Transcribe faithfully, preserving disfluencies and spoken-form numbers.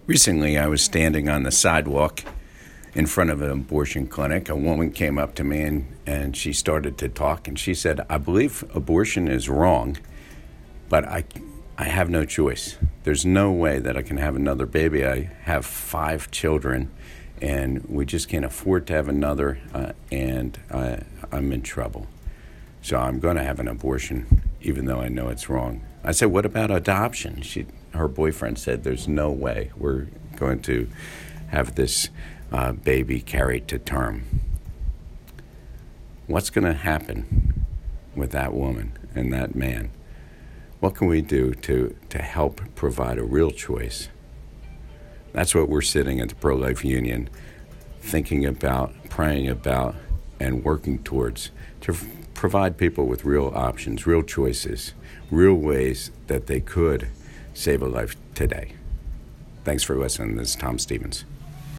Recently, I was standing on the sidewalk in front of an abortion clinic. A woman came up to me and, and she started to talk, and she said, I believe abortion is wrong, but I, I have no choice. There's no way that I can have another baby. I have five children, and we just can't afford to have another, uh, and I, I'm in trouble. So I'm going to have an abortion, even though I know it's wrong. I said, what about adoption? She, her boyfriend said, there's no way we're going to have this uh, baby carried to term. What's going to happen with that woman and that man? What can we do to, to help provide a real choice? That's what we're sitting at the Pro-Life Union thinking about, praying about, and working towards, to f- provide people with real options, real choices, real ways that they could save a life today. Thanks for listening. This is Tom Stevens.